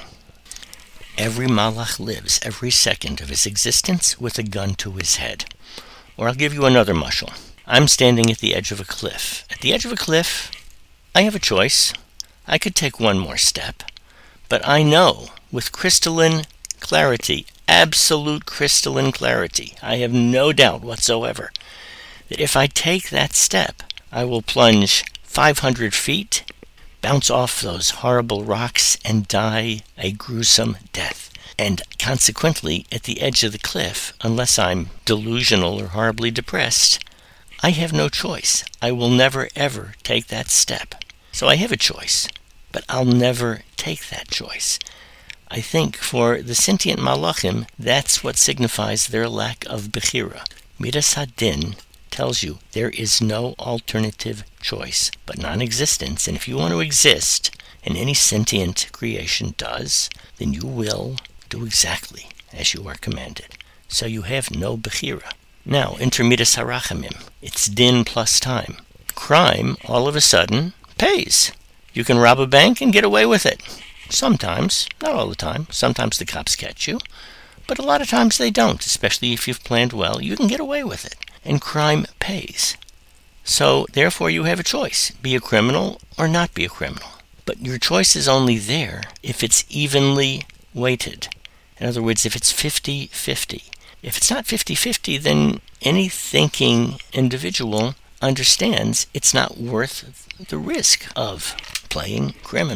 Every malach lives every second of his existence with a gun to his head. Or I'll give you another mashal. I'm standing at the edge of a cliff. At the edge of a cliff, I have a choice. I could take one more step. But I know, with crystalline clarity, absolute crystalline clarity, I have no doubt whatsoever, that if I take that step, I will plunge five hundred feet, bounce off those horrible rocks, and die a gruesome death. And consequently, at the edge of the cliff, unless I'm delusional or horribly depressed, I have no choice. I will never, ever take that step. So I have a choice, but I'll never take that choice. I think for the sentient malachim, that's what signifies their lack of bechira. Midas Hadin tells you there is no alternative choice but non-existence, and if you want to exist, and any sentient creation does, then you will do exactly as you are commanded. So you have no bechira. Now, enter Midas Harachamim. It's din plus time. Crime, all of a sudden, pays. You can rob a bank and get away with it. Sometimes, not all the time. Sometimes the cops catch you. But a lot of times they don't, especially if you've planned well. You can get away with it. And crime pays. So, therefore, you have a choice. Be a criminal or not be a criminal. But your choice is only there if it's evenly weighted. In other words, if it's fifty-fifty. If it's not fifty-fifty, then any thinking individual understands it's not worth the risk of playing criminal.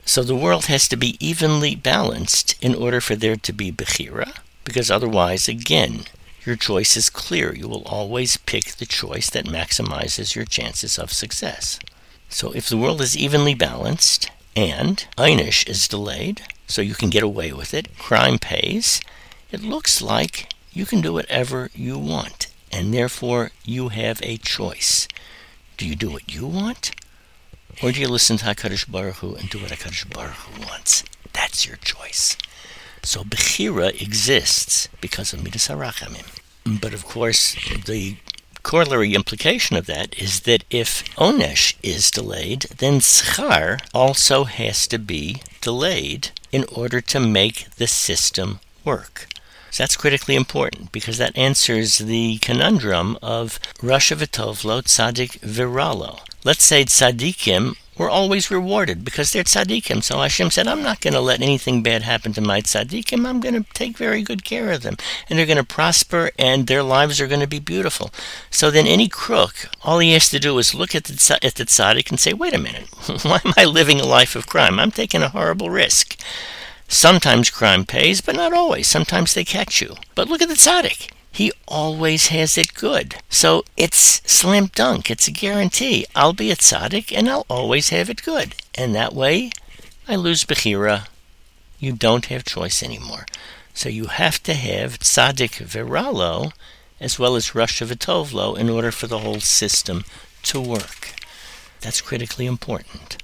So the world has to be evenly balanced in order for there to be Bechira, because otherwise, again, your choice is clear. You will always pick the choice that maximizes your chances of success. So if the world is evenly balanced and einish is delayed, so you can get away with it, crime pays, it looks like you can do whatever you want, and therefore you have a choice. Do you do what you want? Or do you listen to HaKadosh Baruch Hu and do what HaKadosh Baruch Hu wants? That's your choice. So Bechira exists because of Midas HaRachamim. But of course, the corollary implication of that is that if Onesh is delayed, then Schar also has to be delayed in order to make the system work. So that's critically important, because that answers the conundrum of Rasha v'Tovlo, Tzaddik v'Ralo. Let's say Tzaddikim were always rewarded because they're Tzaddikim. So Hashem said, I'm not going to let anything bad happen to my Tzaddikim. I'm going to take very good care of them. And they're going to prosper, and their lives are going to be beautiful. So then any crook, all he has to do is look at the, at the Tzaddik and say, wait a minute, why am I living a life of crime? I'm taking a horrible risk. Sometimes crime pays, but not always. Sometimes they catch you. But look at the tzaddik. He always has it good. So it's slam dunk. It's a guarantee. I'll be a tzaddik, and I'll always have it good. And that way, I lose bechira. You don't have choice anymore. So you have to have tzaddik v'ralo, as well as rasha v'tovlo, in order for the whole system to work. That's critically important.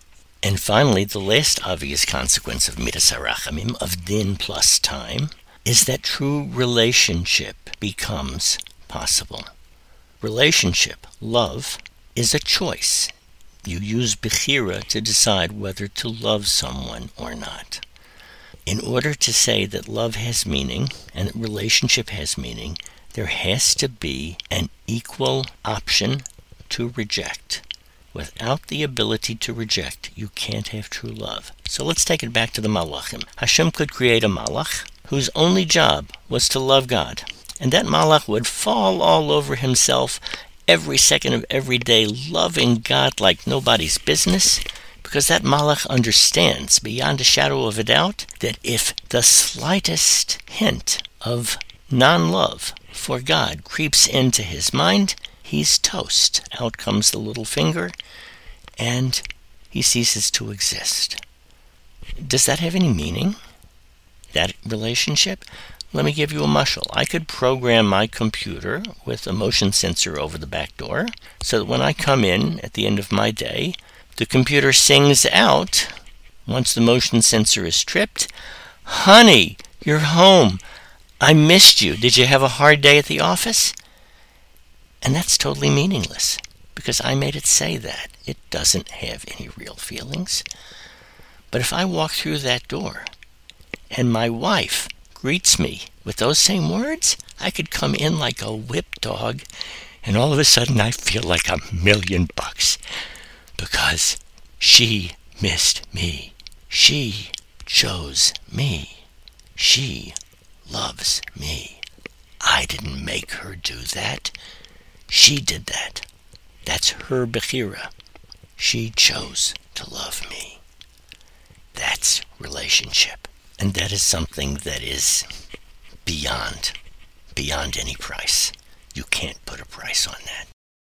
And finally, the last obvious consequence of Midas HaRachamim, of din plus time, is that true relationship becomes possible. Relationship, love, is a choice. You use Bechira to decide whether to love someone or not. In order to say that love has meaning and that relationship has meaning, there has to be an equal option to reject. Without the ability to reject, you can't have true love. So let's take it back to the Malachim. Hashem could create a Malach whose only job was to love God. And that Malach would fall all over himself every second of every day, loving God like nobody's business, because that Malach understands beyond a shadow of a doubt that if the slightest hint of non-love for God creeps into his mind, he's toast. Out comes the little finger, and he ceases to exist. Does that have any meaning, that relationship? Let me give you a mashal. I could program my computer with a motion sensor over the back door, so that when I come in at the end of my day, the computer sings out, once the motion sensor is tripped, "Honey, you're home. I missed you. Did you have a hard day at the office?" And that's totally meaningless, because I made it say that. It doesn't have any real feelings. But if I walk through that door, and my wife greets me with those same words, I could come in like a whipped dog, and all of a sudden I feel like a million bucks, because she missed me. She chose me. She loves me. I didn't make her do that. She did that. That's her bechira. She chose to love me. That's relationship. And that is something that is beyond, beyond any price. You can't put a price on that.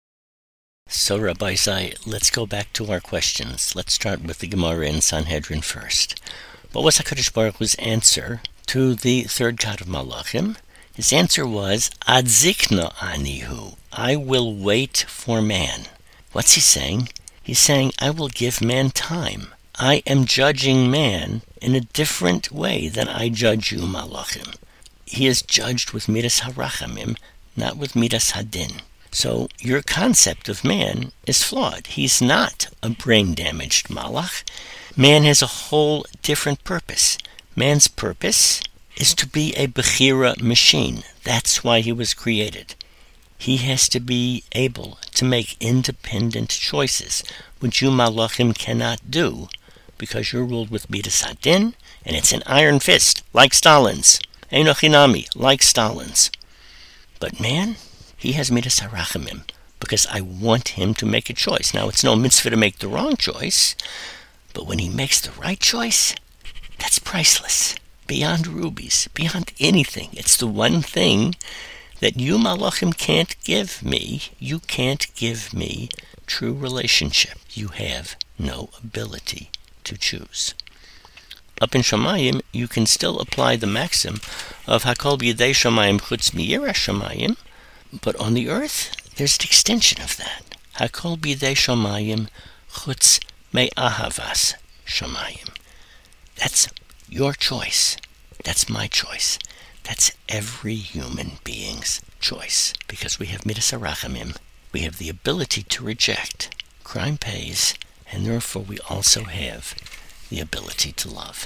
So, Rabbi Zai, let's go back to our questions. Let's start with the Gemara in Sanhedrin first. What was HaKadosh Baruch Hu's answer to the third god of Malachim? His answer was, Ad zikna anihu. I will wait for man. What's he saying? He's saying, I will give man time. I am judging man in a different way than I judge you, Malachim. He is judged with Midas HaRachamim, not with Midas Hadin. So your concept of man is flawed. He's not a brain-damaged Malach. Man has a whole different purpose. Man's purpose is to be a Bechira machine. That's why he was created. He has to be able to make independent choices, which you Malachim cannot do, because you're ruled with Midas Hadin, and it's an iron fist, like Stalin's. Eino Chinami, like Stalin's. But man, he has Midas HaRachamim, because I want him to make a choice. Now, it's no mitzvah to make the wrong choice, But when he makes the right choice, that's priceless. Beyond rubies, beyond anything. It's the one thing that you malachim can't give me. You can't give me true relationship. You have no ability to choose. Up in Shamayim, you can still apply the maxim of Hakol b'yedei Shamayim chutz miyirah Shamayim, but on the earth, there's an extension of that. Hakol b'yedei Shamayim chutz me'ahavas Shamayim. That's your choice. That's my choice. That's every human being's choice. Because we have midas harachamim. We have the ability to reject. Crime pays, and therefore we also have the ability to love.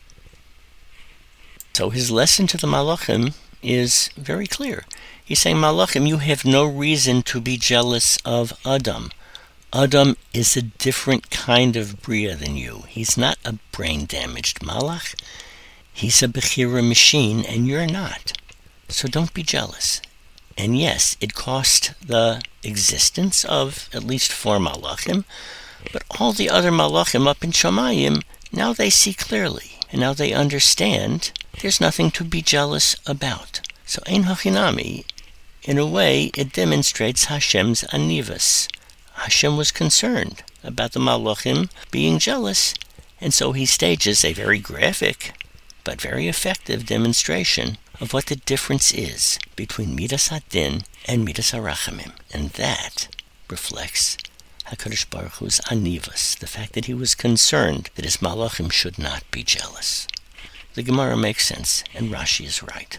So his lesson to the Malachim is very clear. He's saying, Malachim, you have no reason to be jealous of Adam. Adam is a different kind of Bria than you. He's not a brain-damaged Malach. He's a Bechira machine, and you're not. So don't be jealous. And yes, it cost the existence of at least four Malachim, but all the other Malachim up in Shamayim, now they see clearly, and now they understand there's nothing to be jealous about. So Ein Hachinami, in a way, it demonstrates Hashem's anivas. Hashem was concerned about the Malachim being jealous, and so he stages a very graphic but very effective demonstration of what the difference is between Midas Hadin and Midas Harachamim. And that reflects HaKadosh Baruch Hu's anivas, the fact that he was concerned that his Malachim should not be jealous. The Gemara makes sense, and Rashi is right.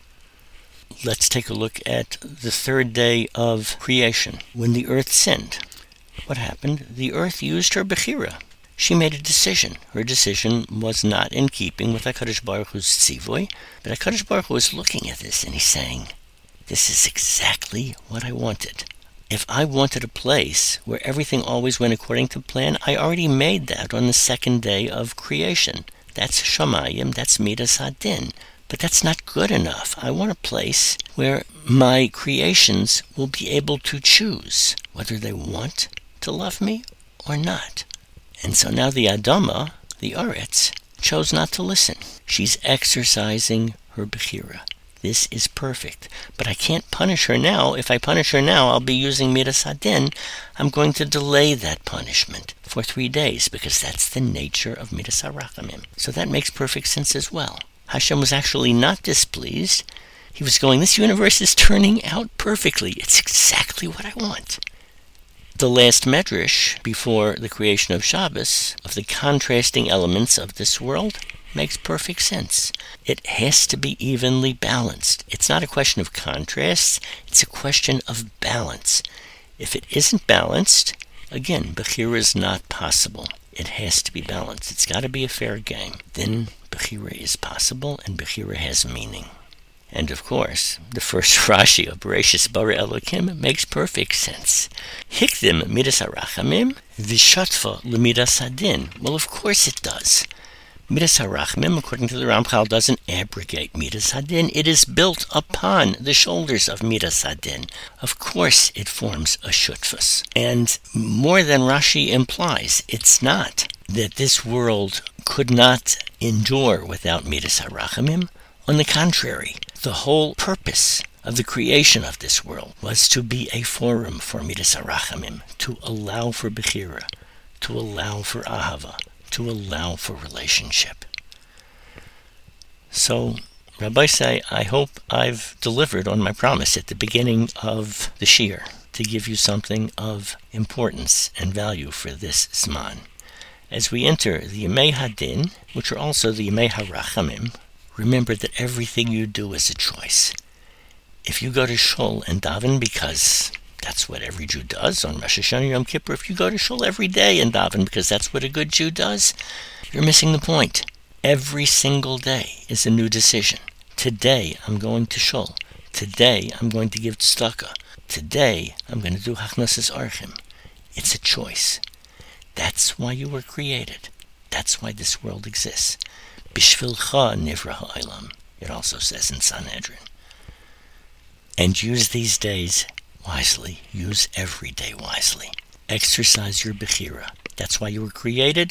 Let's take a look at the third day of creation, when the earth sinned. What happened? The earth used her Bechira. She made a decision. Her decision was not in keeping with HaKadosh Baruch Hu's tzivoy, but HaKadosh Baruch Hu was looking at this and he's saying, this is exactly what I wanted. If I wanted a place where everything always went according to plan, I already made that on the second day of creation. That's Shamayim, that's Midas Hadin. But that's not good enough. I want a place where my creations will be able to choose whether they want to love me or not. And so now the Adama, the Aretz, chose not to listen. She's exercising her Bechira. This is perfect. But I can't punish her now. If I punish her now, I'll be using Midas Hadin. I'm going to delay that punishment for three days because that's the nature of Midas Harachamim. So that makes perfect sense as well. Hashem was actually not displeased. He was going, this universe is turning out perfectly. It's exactly what I want. The last medrash before the creation of Shabbos, of the contrasting elements of this world, makes perfect sense. It has to be evenly balanced. It's not a question of contrasts, it's a question of balance. If it isn't balanced, again, Bechira is not possible. It has to be balanced. It's got to be a fair game. Then Bechira is possible, and Bechira has meaning. And of course, the first Rashi of Bereshis Bara Elokim makes perfect sense. Hikdim Midas Harachamim v'shatfa l'Midas Hadin. Well, of course it does. Midas Harachamim, according to the Ramchal, doesn't abrogate Midas Hadin. It is built upon the shoulders of Midas Hadin. Of course it forms a shutfus. And more than Rashi implies, it's not that this world could not endure without Midas Harachamim. On the contrary, the whole purpose of the creation of this world was to be a forum for Midas Harachamim, to allow for Bechira, to allow for Ahava, to allow for relationship. So, Rabbi say, I hope I've delivered on my promise at the beginning of the Shir to give you something of importance and value for this Zman. As we enter the Yemei Hadin, which are also the Yemei Harachamim, remember that everything you do is a choice. If you go to Shul and daven, because that's what every Jew does on Rosh Hashanah Yom Kippur, if you go to Shul every day and daven because that's what a good Jew does, you're missing the point. Every single day is a new decision. Today I'm going to Shul. Today I'm going to give tzedakah. Today I'm going to do Hachnasas Orchim. It's a choice. That's why you were created. That's why this world exists. Bishvilcha nivra ha'olam, it also says in Sanhedrin. And use these days wisely. Use every day wisely. Exercise your Bechira. That's why you were created,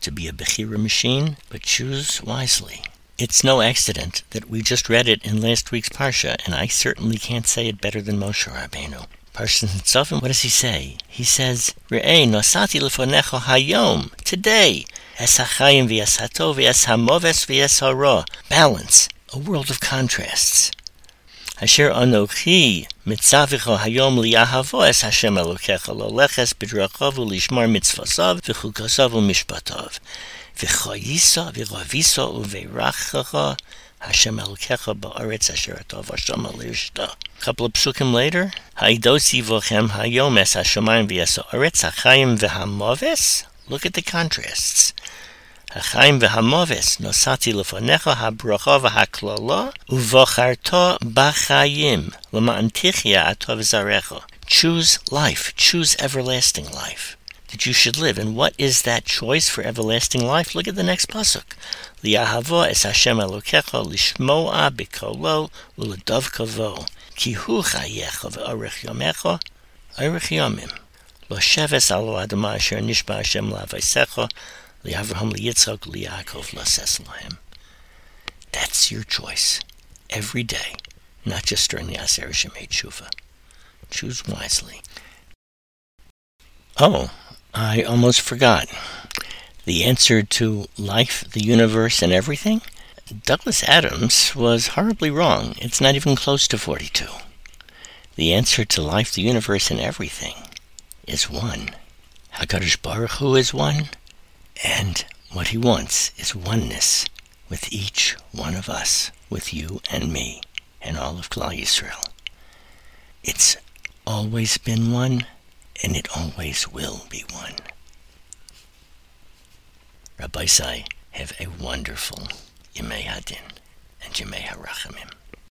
to be a Bechira machine, but choose wisely. It's no accident that we just read it in last week's Parsha, and I certainly can't say it better than Moshe Rabbeinu. Parsha Nitzavim, what does he say? He says, Re'ei nosati lefonecho hayom, today, es hachayim v'es hatov v'es hamoves v'es hara. Balance, a world of contrasts. Asher anochi mitzavicho hayom liyahavo es Hashem Elokecha loleches b'drachav u'lishmar mitzvasav v'chukasav u'mishpatav v'choyisa v'ravisa u'veirachacha Hashem Elokecha ba'aretz asher atov Hashem alirshta. A couple of psukim later, Haidosi vochem hayom es hashamayim v'es ha'aretz hachayim v'hamoves. Look at the contrasts. Hachayim v'hamoves nosati lefonecha habracha v'haklala uvocharto b'chayim l'ma'an tichya atov zarecha. Choose life. Choose everlasting life. That you should live. And what is that choice for everlasting life? Look at the next pasuk. Li'ahavo es Hashem Elokecha lishmoa b'kolo u'ledavkavo ki hu chayecha v'orech yomecha orech yomim lo sheves alo adama asher nishba Hashem la'avaisecha li'avraham li'yitzchak li'yaakov la'ses lahem. That's your choice every day, not just during the Aser Shemei Tshuva. Choose wisely. Oh, I almost forgot. The answer to life, the universe, and everything? Douglas Adams was horribly wrong. It's not even close to forty-two. The answer to life, the universe, and everything is one. HaKadosh Baruch Hu is one, and what he wants is oneness with each one of us, with you and me, and all of Klal Yisrael. It's always been one, and it always will be one. Rabbi Sai, have a wonderful Yemei Hadin and Yemei HaRachamim.